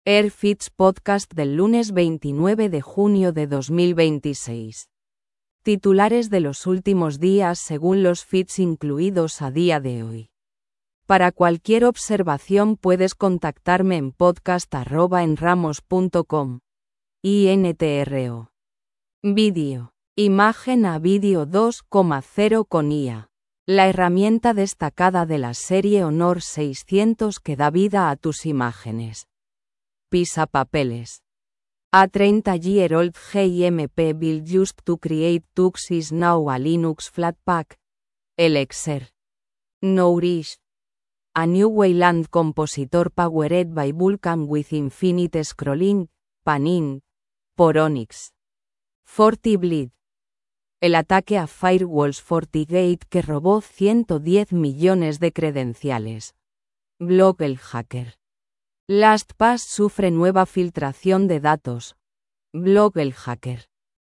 AirFits Podcast del lunes 29 de junio de 2026. Titulares de los últimos días según los feeds incluidos a día de hoy. Para cualquier observación puedes contactarme en podcast@enramos.com. INTRO. Vídeo. Imagen a vídeo 2,0 con IA. La herramienta destacada de la serie Honor 600 que da vida a tus imágenes. Pisapapeles. A 30-year-old GMP build used to create tux is now a Linux Flatpak. Elixir. Nourish. A new Wayland compositor powered by Vulkan with infinite scrolling, panning, por Onyx. FortiBleed. El ataque a Firewalls FortiGate que robó 110 millones de credenciales. Blog el hacker. LastPass sufre nueva filtración de datos. Blog el hacker.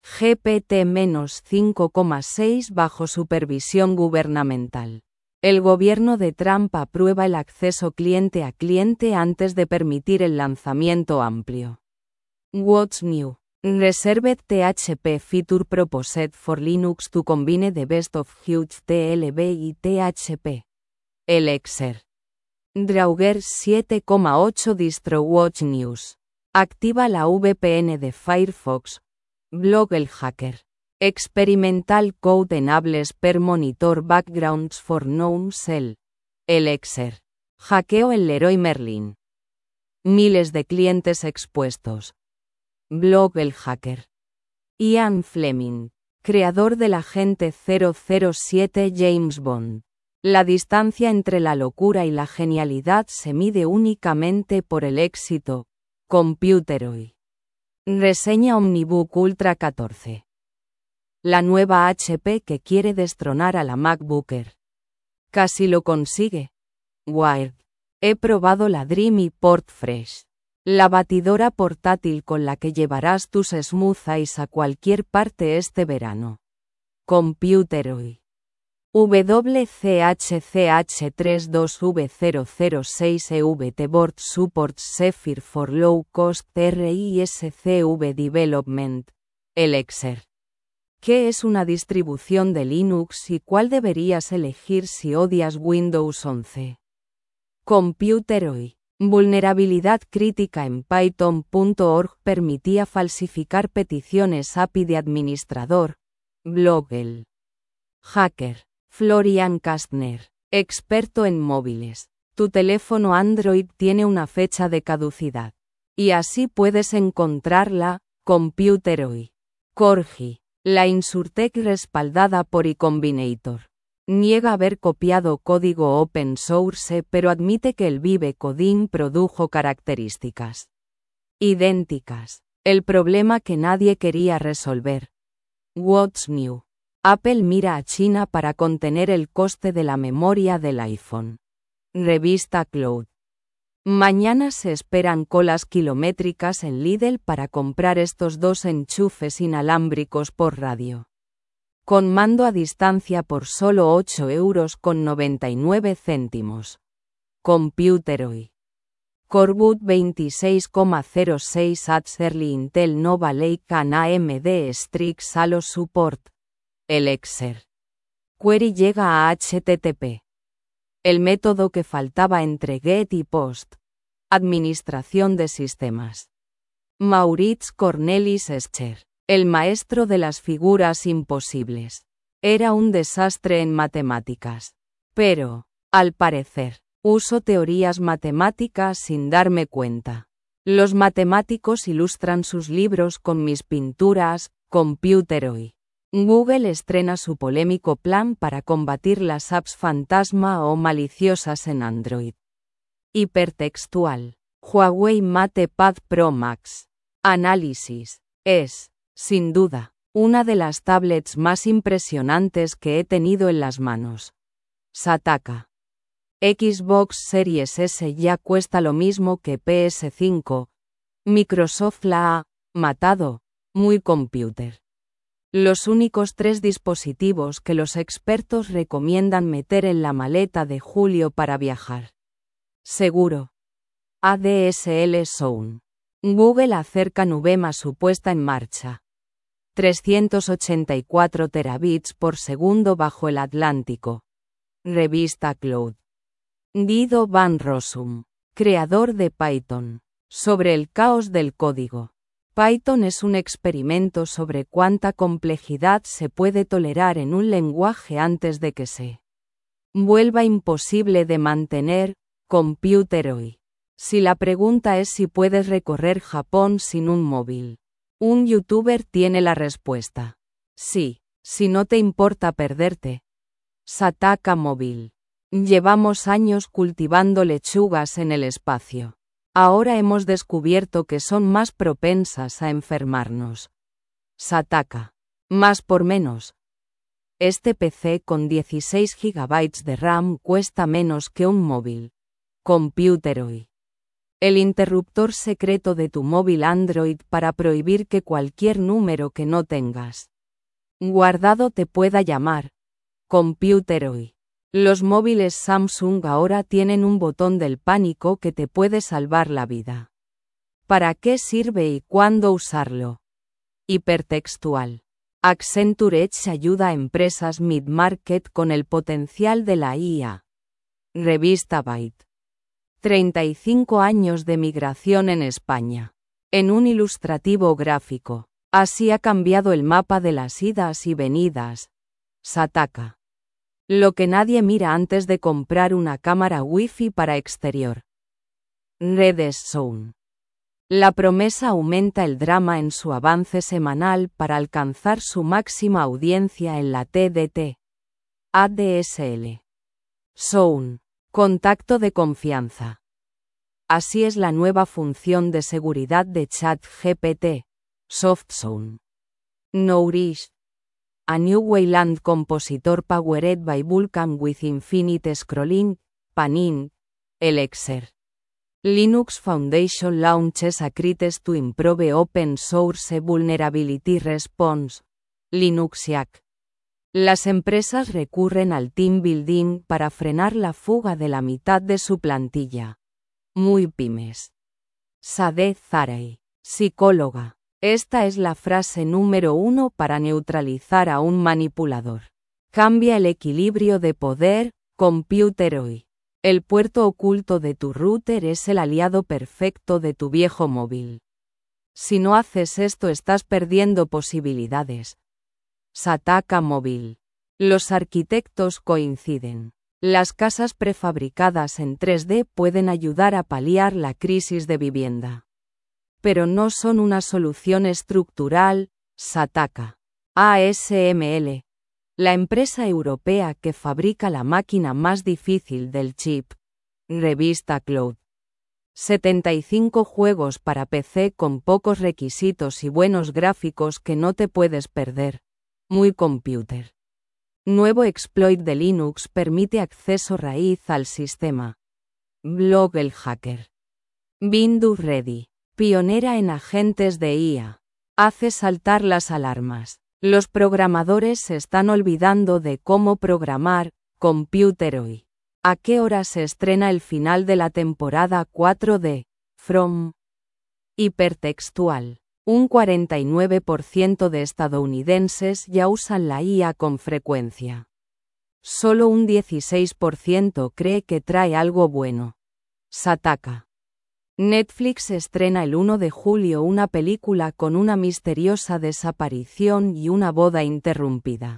GPT-5,6 bajo supervisión gubernamental. El gobierno de Trump aprueba el acceso cliente a cliente antes de permitir el lanzamiento amplio. What's new? Reserved PHP feature proposed for Linux to combine the best of Huge TLB y PHP. Elixir. Drauger 7,8 DistroWatch News. Activa la VPN de Firefox. Blog el hacker. Experimental Code Enables per Monitor Backgrounds for Known Shell. Elixir. Hackeo el Leroy Merlin. Miles de clientes expuestos. Blog el hacker. Ian Fleming, creador del agente 007 James Bond. La distancia entre la locura y la genialidad se mide únicamente por el éxito. Computeroid. Reseña Omnibook Ultra 14. La nueva HP que quiere destronar a la MacBook Air. Casi lo consigue. Wired. He probado la Dreamy Port Fresh. La batidora portátil con la que llevarás tus smooth eyes a cualquier parte este verano. Computeroid. WCHCH32V006 Board Supports Zephyr for Low Cost RISCV Development. Elixir. ¿Qué es una distribución de Linux y cuál deberías elegir si odias Windows 11? Computeroid. Vulnerabilidad crítica en Python.org permitía falsificar peticiones API de administrador. Blog el hacker. Florian Kastner, experto en móviles. Tu teléfono Android tiene una fecha de caducidad. Y así puedes encontrarla. Computeroid. Corgi. La Insurtech respaldada por iCombinator. Niega haber copiado código open source pero admite que el Vive Coding produjo características idénticas. El problema que nadie quería resolver. What's new? Apple mira a China para contener el coste de la memoria del iPhone. Revista Cloud. Mañana se esperan colas kilométricas en Lidl para comprar estos dos enchufes inalámbricos por radio. Con mando a distancia por solo 8,99 €. Computeroid. Coreboot 26,06 At Early Intel Nova Lake Can AMD Strix Halo Support. Elixir. Query llega a HTTP. El método que faltaba entre GET y POST. Administración de sistemas. Maurits Cornelis Escher. El maestro de las figuras imposibles. Era un desastre en matemáticas. Pero, al parecer, uso teorías matemáticas sin darme cuenta. Los matemáticos ilustran sus libros con mis pinturas. Computeroid. Google estrena su polémico plan para combatir las apps fantasma o maliciosas en Android. Hipertextual. Huawei MatePad Pro Max. Análisis. Es, sin duda, una de las tablets más impresionantes que he tenido en las manos. Sataka. Xbox Series S ya cuesta lo mismo que PS5. Microsoft la ha matado. Muy computer. Los únicos 3 dispositivos que los expertos recomiendan meter en la maleta de julio para viajar. Seguro. ADSL Zone. Google acerca Nuvema su puesta en marcha. 384 terabits por segundo bajo el Atlántico. Revista Cloud. Guido van Rossum, creador de Python. Sobre el caos del código. Python es un experimento sobre cuánta complejidad se puede tolerar en un lenguaje antes de que se vuelva imposible de mantener. Computer hoy. Si la pregunta es si puedes recorrer Japón sin un móvil, un youtuber tiene la respuesta. Sí, si no te importa perderte. Sataka Móvil. Llevamos años cultivando lechugas en el espacio. Ahora hemos descubierto que son más propensas a enfermarnos. Sataka. Más por menos. Este PC con 16 GB de RAM cuesta menos que un móvil. Computer hoy. El interruptor secreto de tu móvil Android para prohibir que cualquier número que no tengas guardado te pueda llamar. Computer hoy. Los móviles Samsung ahora tienen un botón del pánico que te puede salvar la vida. ¿Para qué sirve y cuándo usarlo? Hipertextual. Accenture Edge ayuda a empresas mid-market con el potencial de la IA. Revista Byte. 35 años de migración en España. En un ilustrativo gráfico. Así ha cambiado el mapa de las idas y venidas. Sataka. Lo que nadie mira antes de comprar una cámara Wi-Fi para exterior. Redes Zone. La promesa aumenta el drama en su avance semanal para alcanzar su máxima audiencia en la TDT. ADSL. Zone. Contacto de confianza. Así es la nueva función de seguridad de ChatGPT. SoftZone. Nourish. A New Wayland Compositor Powered by Vulkan with Infinite Scrolling, Panin, Elixir. Linux Foundation launches a Crites to improve open source vulnerability response. Linuxiac. Las empresas recurren al team building para frenar la fuga de la mitad de su plantilla. Muy pymes. Sadeh Zarei, psicóloga. Esta es la frase número 1 para neutralizar a un manipulador. Cambia el equilibrio de poder. Computer hoy. El puerto oculto de tu router es el aliado perfecto de tu viejo móvil. Si no haces esto estás perdiendo posibilidades. Sataka Móvil. Los arquitectos coinciden. Las casas prefabricadas en 3D pueden ayudar a paliar la crisis de vivienda. Pero no son una solución estructural. Sataka. ASML. La empresa europea que fabrica la máquina más difícil del chip. Revista Cloud. 75 juegos para PC con pocos requisitos y buenos gráficos que no te puedes perder. Muy computer. Nuevo exploit de Linux permite acceso raíz al sistema. Blog El Hacker. Windows Ready. Pionera en agentes de IA. Hace saltar las alarmas. Los programadores se están olvidando de cómo programar. Computer hoy. ¿A qué hora se estrena el final de la temporada 4 de From? Hipertextual. Un 49% de estadounidenses ya usan la IA con frecuencia. Solo un 16% cree que trae algo bueno. Sataka. Netflix estrena el 1 de julio una película con una misteriosa desaparición y una boda interrumpida.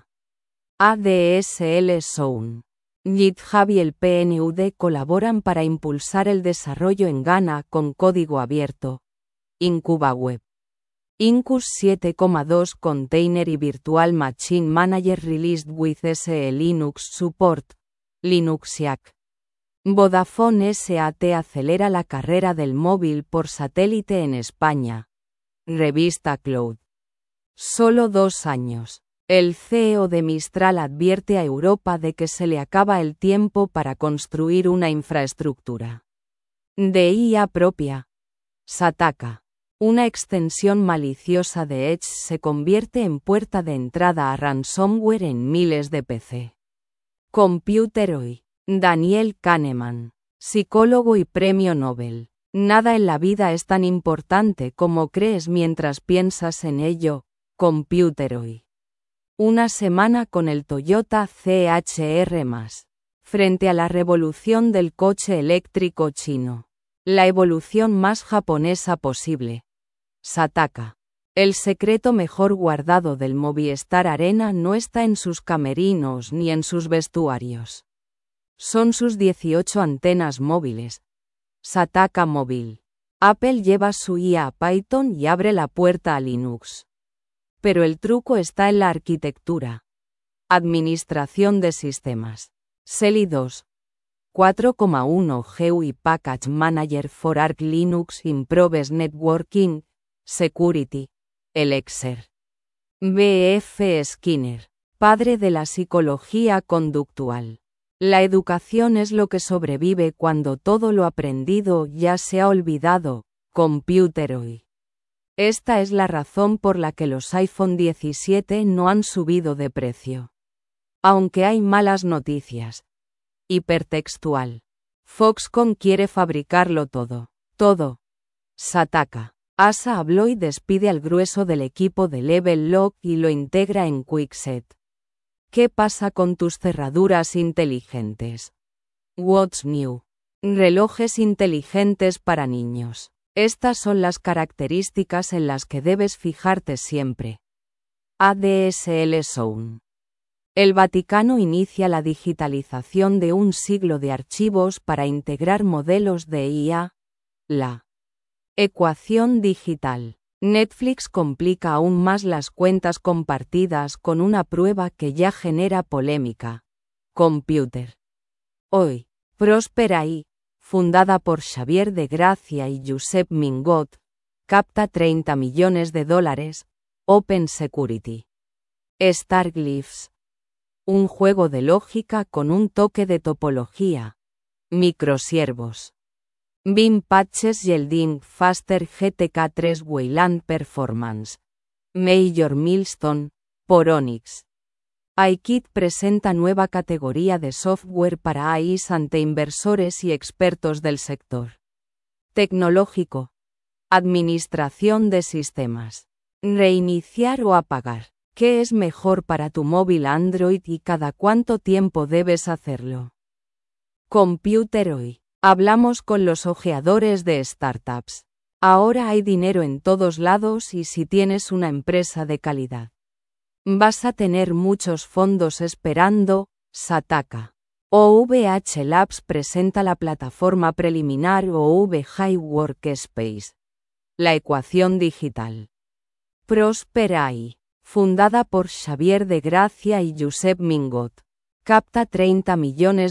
ADSL Zone. GitHub y el PNUD colaboran para impulsar el desarrollo en Ghana con código abierto. IncubaWeb. Incus 7.2 Container y Virtual Machine Manager released with SE Linux Support. Linuxiac. Vodafone SAT acelera la carrera del móvil por satélite en España. Revista Cloud. Solo 2 años. El CEO de Mistral advierte a Europa de que se le acaba el tiempo para construir una infraestructura de IA propia. Sataka. Una extensión maliciosa de Edge se convierte en puerta de entrada a ransomware en miles de PC. Computer hoy. Daniel Kahneman. Psicólogo y premio Nobel. Nada en la vida es tan importante como crees mientras piensas en ello. Computeroid. Una semana con el Toyota CHR+. Frente a la revolución del coche eléctrico chino. La evolución más japonesa posible. Sataka. El secreto mejor guardado del Movistar Arena no está en sus camerinos ni en sus vestuarios. Son sus 18 antenas móviles. Sataka Móvil. Apple lleva su IA a Python y abre la puerta a Linux. Pero el truco está en la arquitectura. Administración de sistemas. SELI 2. 4,1 GUI Package Manager for Arch Linux Improves Networking, Security, Elixir. B.F. Skinner, padre de la psicología conductual. La educación es lo que sobrevive cuando todo lo aprendido ya se ha olvidado. Computeroid. Esta es la razón por la que los iPhone 17 no han subido de precio. Aunque hay malas noticias. Hipertextual. Foxconn quiere fabricarlo todo. Todo. Sataka. Asa habló y despide al grueso del equipo de Level Lock y lo integra en Quickset. ¿Qué pasa con tus cerraduras inteligentes? What's new? Relojes inteligentes para niños. Estas son las características en las que debes fijarte siempre. ADSL Zone. El Vaticano inicia la digitalización de un siglo de archivos para integrar modelos de IA. La ecuación digital. Netflix complica aún más las cuentas compartidas con una prueba que ya genera polémica. Computer. Hoy, Prosper AI, fundada por Xavier de Gracia y Josep Mingot, capta $30 millones. Open Security. Starglyphs. Un juego de lógica con un toque de topología. Microsiervos. Beam Patches Yielding Faster GTK 3 Wayland Performance. Major Milestone, por Onyx. iKit presenta nueva categoría de software para AIs ante inversores y expertos del sector. Tecnológico. Administración de sistemas. Reiniciar o apagar. ¿Qué es mejor para tu móvil Android y cada cuánto tiempo debes hacerlo? Computeroid. Hablamos con los ojeadores de startups. Ahora hay dinero en todos lados y si tienes una empresa de calidad, vas a tener muchos fondos esperando. Sataka. OVH Labs presenta la plataforma preliminar OVH Workspace. La ecuación digital. Prosper AI. Fundada por Xavier de Gracia y Josep Mingot. Capta $30 millones.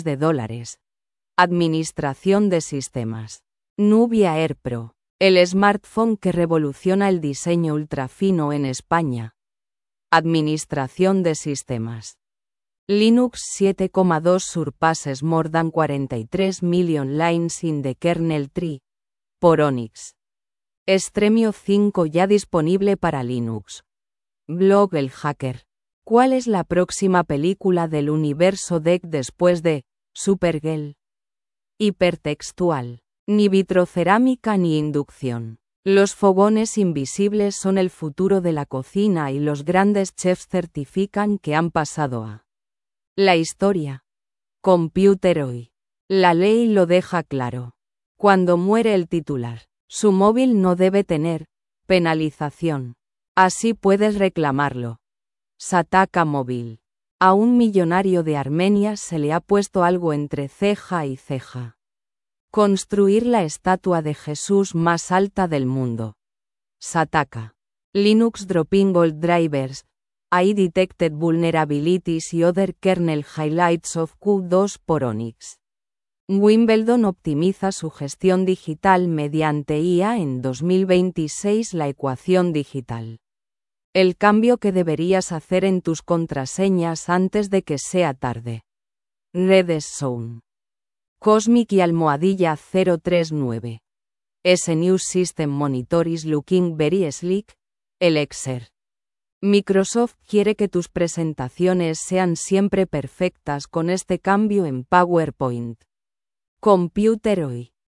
Administración de sistemas. Nubia Air Pro. El smartphone que revoluciona el diseño ultrafino en España. Administración de sistemas. Linux 7.2 surpasses more than 43 million lines in the kernel tree. Por Onyx. Stremio 5 ya disponible para Linux. Blog El Hacker. ¿Cuál es la próxima película del universo DEC después de Supergirl? Hipertextual. Ni vitrocerámica ni inducción. Los fogones invisibles son el futuro de la cocina y los grandes chefs certifican que han pasado a la historia. Computeroid. La ley lo deja claro. Cuando muere el titular, su móvil no debe tener penalización. Así puedes reclamarlo. Sataka Móvil. A un millonario de Armenia se le ha puesto algo entre ceja y ceja. Construir la estatua de Jesús más alta del mundo. Sataka. Linux Dropping Old Drivers. AI Detected Vulnerabilities y Other Kernel Highlights of Q2 por Onyx. Wimbledon optimiza su gestión digital mediante IA en 2026. La ecuación digital. El cambio que deberías hacer en tus contraseñas antes de que sea tarde. Redes Zone. Cosmic y almohadilla 039. S News System Monitor is looking very sleek. Elixir. Microsoft quiere que tus presentaciones sean siempre perfectas con este cambio en PowerPoint. Computeroid.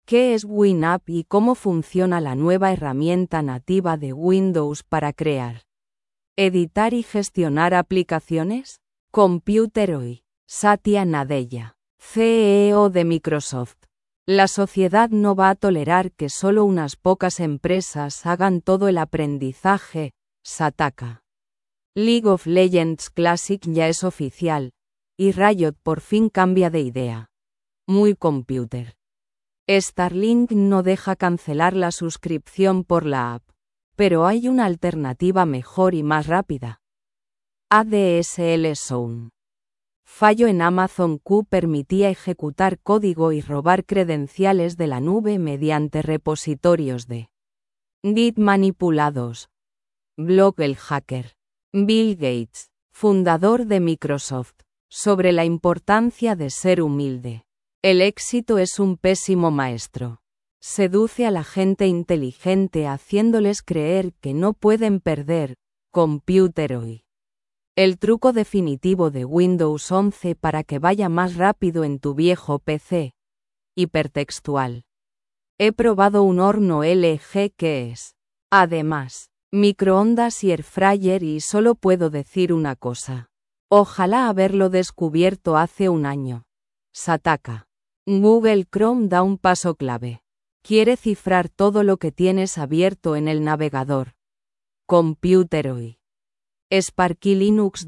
¿Qué es WinApp y cómo funciona la nueva herramienta nativa de Windows para crear, editar y gestionar aplicaciones? Computer Hoy. Satya Nadella, CEO de Microsoft. La sociedad no va a tolerar que solo unas pocas empresas hagan todo el aprendizaje. Sataka. League of Legends Classic ya es oficial, y Riot por fin cambia de idea. Muy computer. Starlink no deja cancelar la suscripción por la app, pero hay una alternativa mejor y más rápida. ADSL Zone. Fallo en Amazon Q permitía ejecutar código y robar credenciales de la nube mediante repositorios de Git manipulados. Blog El Hacker. Bill Gates, fundador de Microsoft, sobre la importancia de ser humilde. El éxito es un pésimo maestro. Seduce a la gente inteligente haciéndoles creer que no pueden perder. Computer Hoy. El truco definitivo de Windows 11 para que vaya más rápido en tu viejo PC. Hipertextual. He probado un horno LG que es, además, microondas y airfryer y solo puedo decir una cosa. Ojalá haberlo descubierto hace un año. Sataka. Google Chrome da un paso clave. Quiere cifrar todo lo que tienes abierto en el navegador. Computer Hoy. Sparky Linux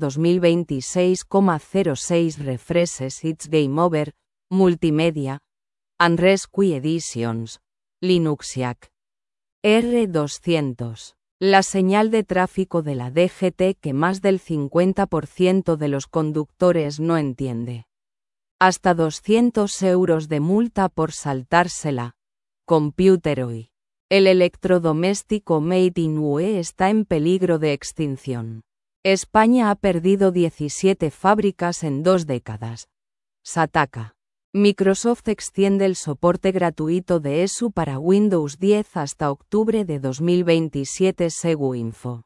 2026,06 refreshes It's Game Over, Multimedia, and Rescue Editions, Linuxiac. R200. La señal de tráfico de la DGT que más del 50% de los conductores no entiende. Hasta 200 euros de multa por saltársela. Computer Hoy. El electrodoméstico Made in UE está en peligro de extinción. España ha perdido 17 fábricas en 2 décadas. Sataka. Microsoft extiende el soporte gratuito de ESU para Windows 10 hasta octubre de 2027 según Info.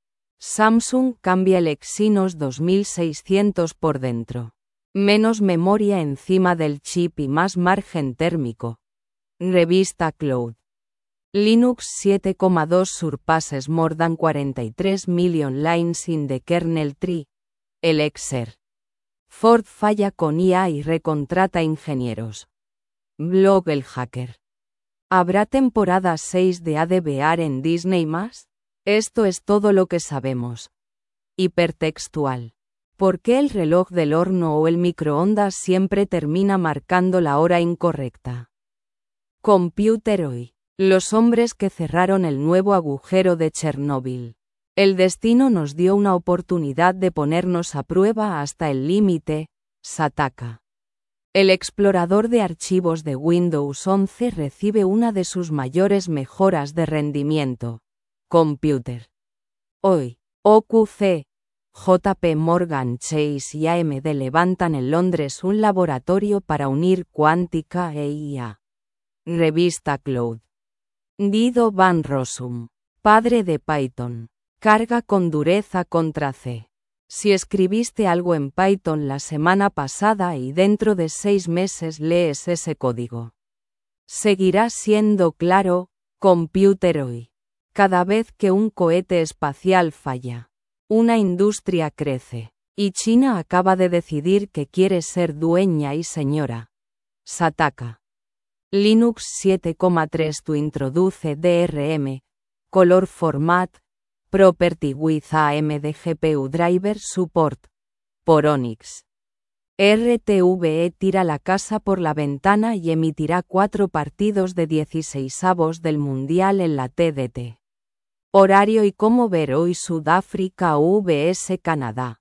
Samsung cambia el Exynos 2600 por dentro. Menos memoria encima del chip y más margen térmico. Revista Cloud. Linux 7.2 surpasses more than 43 million lines in the kernel tree. Elixir. Ford falla con IA y recontrata ingenieros. Blog El Hacker. ¿Habrá temporada 6 de ADVR en Disney+? Esto es todo lo que sabemos. Hipertextual. ¿Por qué el reloj del horno o el microondas siempre termina marcando la hora incorrecta? Computer Hoy. Los hombres que cerraron el nuevo agujero de Chernóbil. El destino nos dio una oportunidad de ponernos a prueba hasta el límite. Sataka. El explorador de archivos de Windows 11 recibe una de sus mayores mejoras de rendimiento. Computer Hoy. OQC, JP Morgan Chase y AMD levantan en Londres un laboratorio para unir cuántica e IA. Revista Cloud. Guido Van Rossum, padre de Python, carga con dureza contra C. Si escribiste algo en Python la semana pasada y dentro de 6 meses lees ese código, seguirá siendo claro. Computer Hoy. Cada vez que un cohete espacial falla, una industria crece, y China acaba de decidir que quiere ser dueña y señora. Sataka. Linux 7.3 to introduce DRM, Color Format, Property with AMD GPU Driver Support, por Onyx. RTVE tira la casa por la ventana y emitirá 4 partidos de 16avos del Mundial en la TDT. Horario y cómo ver hoy Sudáfrica vs Canadá.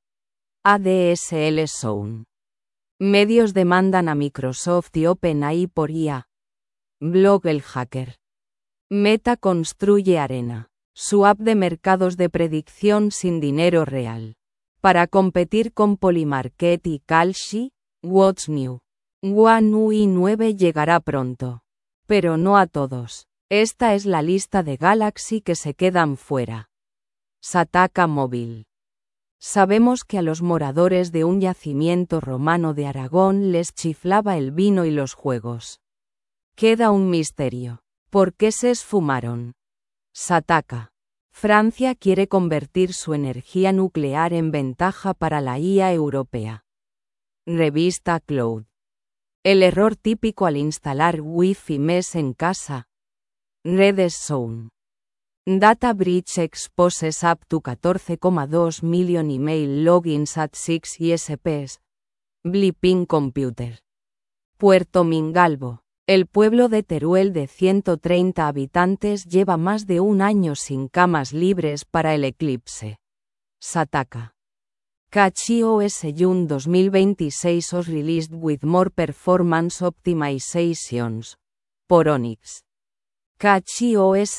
ADSL Zone. Medios demandan a Microsoft y OpenAI por IA. Blog El Hacker. Meta construye Arena, su app de mercados de predicción sin dinero real. Para competir con Polymarket y Kalshi. What's New. One UI 9 llegará pronto. Pero no a todos. Esta es la lista de Galaxy que se quedan fuera. Sataka Móvil. Sabemos que a los moradores de un yacimiento romano de Aragón les chiflaba el vino y los juegos. Queda un misterio. ¿Por qué se esfumaron? Sataka. Francia quiere convertir su energía nuclear en ventaja para la IA europea. Revista Cloud. El error típico al instalar Wi-Fi Mesh en casa. Redes Zone. Data breach exposes up to 14,2 million email logins at 6 ISPs. Blipping Computer. Puerto Mingalvo. El pueblo de Teruel de 130 habitantes lleva más de un año sin camas libres para el eclipse. Sataka. CatchOS June 2026 was released with more performance optimizations. Por Onyx. CatchOS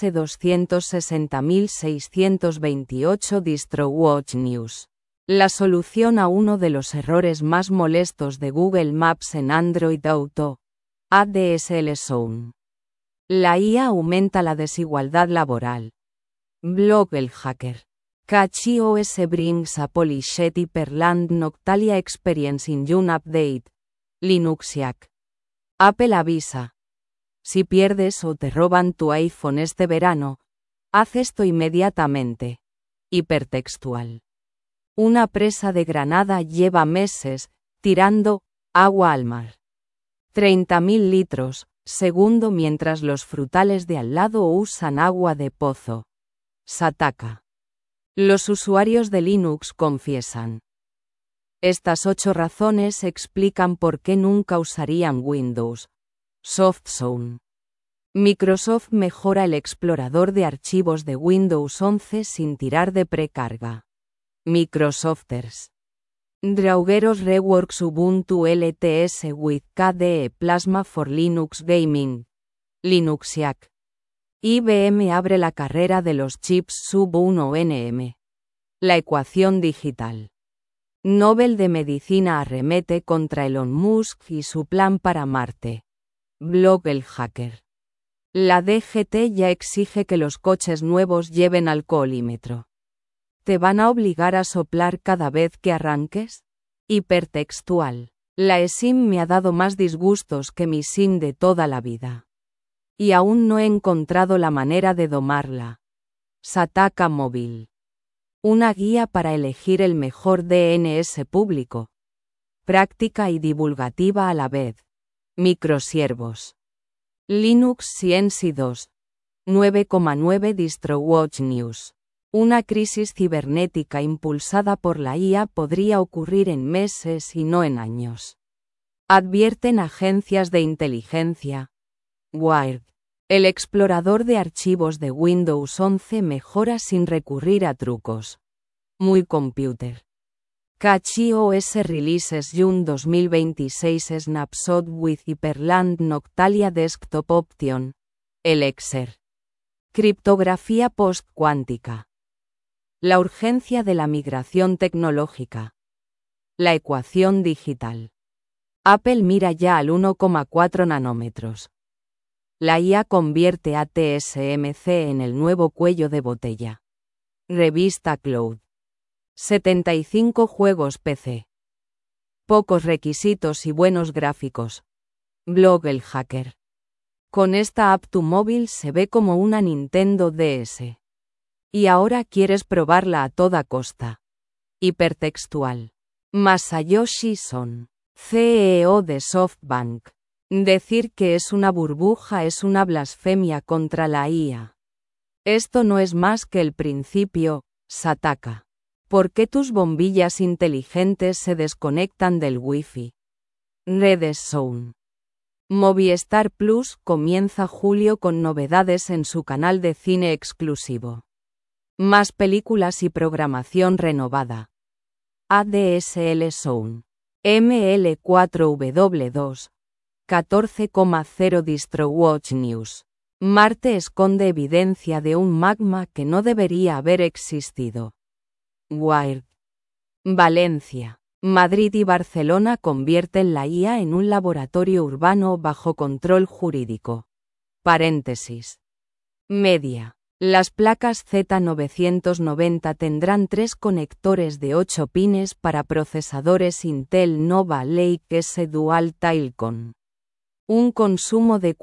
260628 DistroWatch News. La solución a uno de los errores más molestos de Google Maps en Android Auto. ADSL Zone. La IA aumenta la desigualdad laboral. Blog El Hacker. CatchOS brings a polished Hyperland Noctalia experience in June update. Linuxiac. Apple avisa. Si pierdes o te roban tu iPhone este verano, haz esto inmediatamente. Hipertextual. Una presa de Granada lleva meses tirando agua al mar. 30.000 litros, segundo, mientras los frutales de al lado usan agua de pozo. Sataka. Los usuarios de Linux confiesan. Estas 8 razones explican por qué nunca usarían Windows. SoftZone. Microsoft mejora el explorador de archivos de Windows 11 sin tirar de precarga. Microsofters. Draugueros reworks Ubuntu LTS with KDE Plasma for Linux Gaming. Linuxiac. IBM abre la carrera de los chips sub-1 nm. La ecuación digital. Nobel de Medicina arremete contra Elon Musk y su plan para Marte. Blog El Hacker. La DGT ya exige que los coches nuevos lleven alcoholímetro. ¿Te van a obligar a soplar cada vez que arranques? Hipertextual. La eSIM me ha dado más disgustos que mi SIM de toda la vida. Y aún no he encontrado la manera de domarla. Sataka Móvil. Una guía para elegir el mejor DNS público. Práctica y divulgativa a la vez. Microsiervos. Linux Science 2. 9,9 DistroWatch News. Una crisis cibernética impulsada por la IA podría ocurrir en meses y no en años. Advierten agencias de inteligencia. Wired. El explorador de archivos de Windows 11 mejora sin recurrir a trucos. Muy Computer. CatchOS Releases June 2026 Snapshot with Hyperland Noctalia Desktop Option. Elixir. Criptografía post-cuántica. La urgencia de la migración tecnológica. La ecuación digital. Apple mira ya al 1,4 nanómetros. La IA convierte a TSMC en el nuevo cuello de botella. Revista Cloud. 75 juegos PC. Pocos requisitos y buenos gráficos. Blog El Hacker. Con esta app tu móvil se ve como una Nintendo DS. Y ahora quieres probarla a toda costa. Hipertextual. Masayoshi Son, CEO de SoftBank. Decir que es una burbuja es una blasfemia contra la IA. Esto no es más que el principio, Sataka. ¿Por qué tus bombillas inteligentes se desconectan del Wi-Fi? Redes Zone. Movistar Plus comienza julio con novedades en su canal de cine exclusivo. Más películas y programación renovada. ADSL Zone. ML4W2. 14,0 DistroWatch News. Marte esconde evidencia de un magma que no debería haber existido. Wired. Valencia. Madrid y Barcelona convierten la IA en un laboratorio urbano bajo control jurídico. Paréntesis. Media. Las placas Z990 tendrán 3 conectores de 8 pines para procesadores Intel Nova Lake S Dual Tilecon. Un consumo de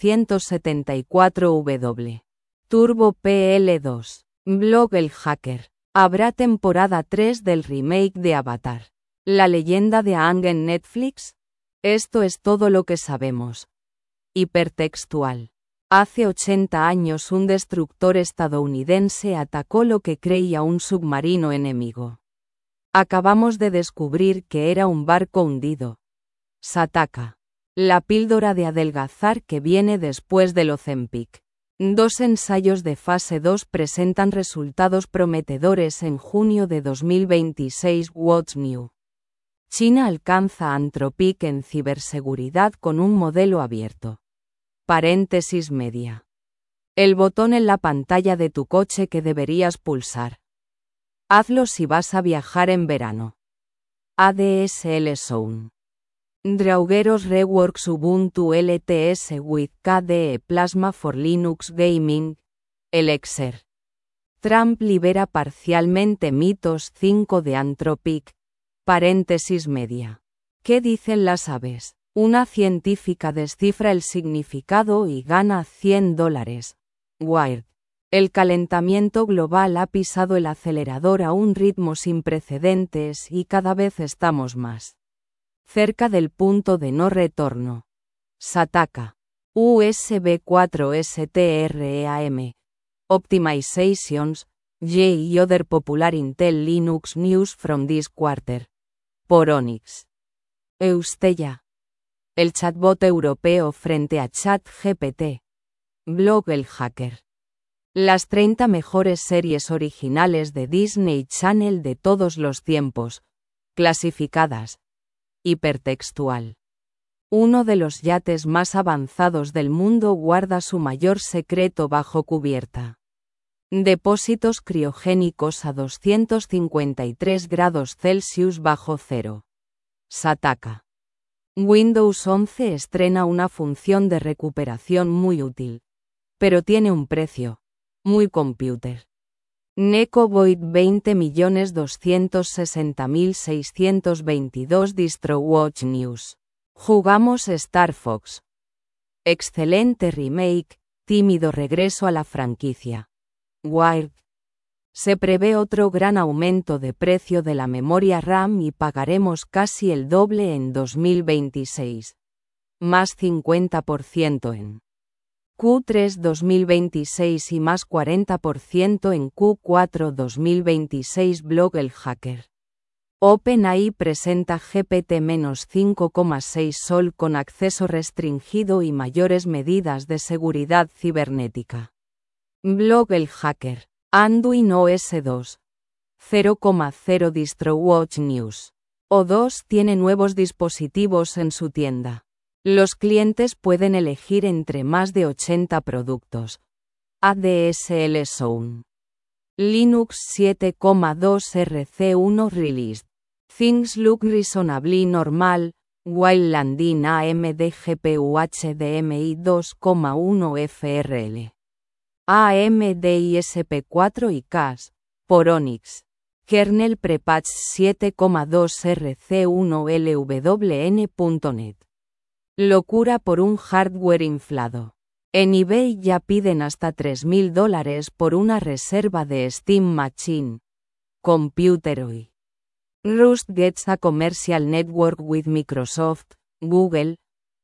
474 W. Turbo PL2. Blog El Hacker. ¿Habrá temporada 3 del remake de Avatar? ¿La leyenda de Aang en Netflix? Esto es todo lo que sabemos. Hipertextual. Hace 80 años un destructor estadounidense atacó lo que creía un submarino enemigo. Acabamos de descubrir que era un barco hundido. Sataka. La píldora de adelgazar que viene después del Ozempic. 2 ensayos de fase 2 presentan resultados prometedores en junio de 2026. What's New? China alcanza Anthropic en ciberseguridad con un modelo abierto. Paréntesis media. El botón en la pantalla de tu coche que deberías pulsar. Hazlo si vas a viajar en verano. ADSL Zone. Draugueros reworks Ubuntu LTS with KDE Plasma for Linux Gaming. Elixir. Trump libera parcialmente mitos 5 de Anthropic. Paréntesis media. ¿Qué dicen las aves? Una científica descifra el significado y gana $100. Wired. El calentamiento global ha pisado el acelerador a un ritmo sin precedentes y cada vez estamos más cerca del punto de no retorno. Sataka. USB 4 STREAM. Optimizations, y other popular Intel Linux news from this quarter. Por Onyx. Eustella. El chatbot europeo frente a ChatGPT. Blog El Hacker. Las 30 mejores series originales de Disney Channel de todos los tiempos. Clasificadas. Hipertextual. Uno de los yates más avanzados del mundo guarda su mayor secreto bajo cubierta. Depósitos criogénicos a 253 grados Celsius bajo cero. Sataka. Windows 11 estrena una función de recuperación muy útil. Pero tiene un precio. Muy computer. Neko Void 20.260.622 DistroWatch News. Jugamos Star Fox. Excelente remake, tímido regreso a la franquicia. Wired. Se prevé otro gran aumento de precio de la memoria RAM y pagaremos casi el doble en 2026. Más 50% en Q3 2026 y más 40% en Q4 2026. Blog El Hacker. OpenAI presenta GPT-5,6 Sol con acceso restringido y mayores medidas de seguridad cibernética. Blog El Hacker. Anduin OS 2. 0,0 DistroWatch News. O2 tiene nuevos dispositivos en su tienda. Los clientes pueden elegir entre más de 80 productos. ADSL Zone. Linux 7,2 RC1 Released. Things look reasonably normal, while landing AMD GPU HDMI 2,1 FRL. AMD ISP4 y CAS. Por Onyx. Kernel Prepatch 7,2 RC1 LWN.net. Locura por un hardware inflado. En eBay ya piden hasta $3.000 por una reserva de Steam Machine. Computeroid. Rust gets a commercial network with Microsoft, Google,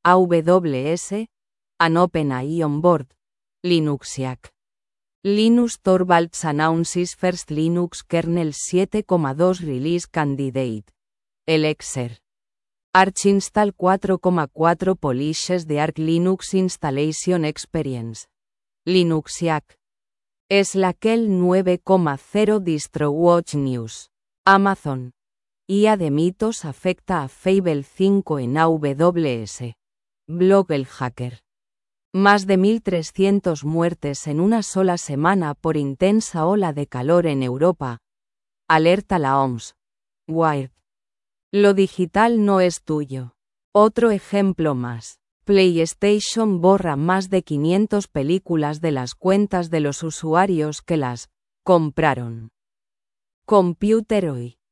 AWS, and OpenAI on board. Linuxiac. Linus Torvalds announces first Linux kernel 7,2 release candidate. Elixir. Arch install 4,4 polishes de Arch Linux Installation Experience. Linuxiac. Slackell 9,0 DistroWatch News. Amazon. IA de mitos afecta a Fable 5 en AWS. Blog El Hacker. Más de 1.300 muertes en una sola semana por intensa ola de calor en Europa. Alerta la OMS. Wired. Lo digital no es tuyo. Otro ejemplo más. PlayStation borra más de 500 películas de las cuentas de los usuarios que las compraron. Computeroid.